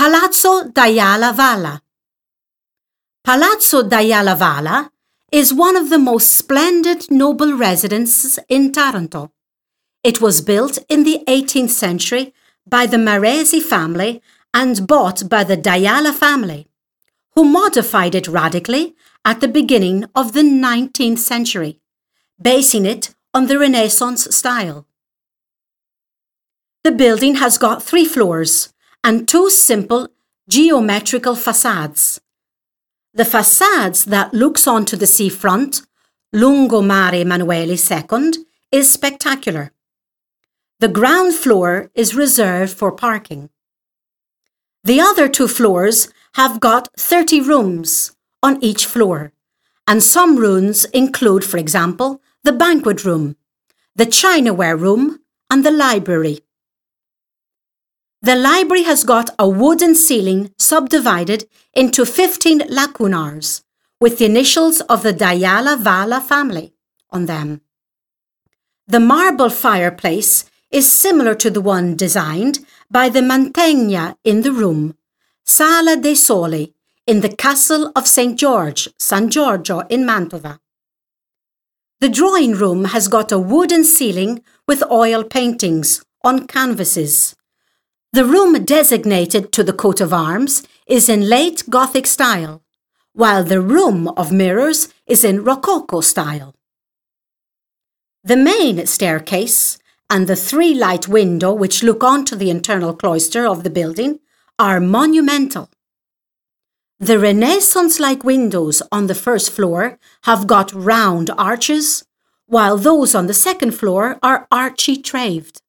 Palazzo d'Ayala Valla. Palazzo d'Ayala Valla is one of the most splendid noble residences in Taranto. It was built in the 18th century by the Maresi family and bought by the d'Ayala family, who modified it radically at the beginning of the 19th century, basing it on the Renaissance style. The building has got 3 floors and 2 simple geometrical facades. The facades that looks onto the seafront, Lungomare Emanuele II, is spectacular. The ground floor is reserved for parking. The other 2 floors have got 30 rooms on each floor, and some rooms include, for example, the banquet room, the chinaware room, and the library. The library has got a wooden ceiling subdivided into 15 lacunars with the initials of the d'Ayala Valla family on them. The marble fireplace is similar to the one designed by the Mantegna in the room, Sala dei Soli, in the Castle of St. George, San Giorgio in Mantova. The drawing room has got a wooden ceiling with oil paintings on canvases. The room designated to the coat of arms is in late Gothic style, while the room of mirrors is in Rococo style. The main staircase and the 3 light windows which look onto the internal cloister of the building are monumental. The Renaissance-like windows on the first floor have got round arches, while those on the second floor are archy-traved.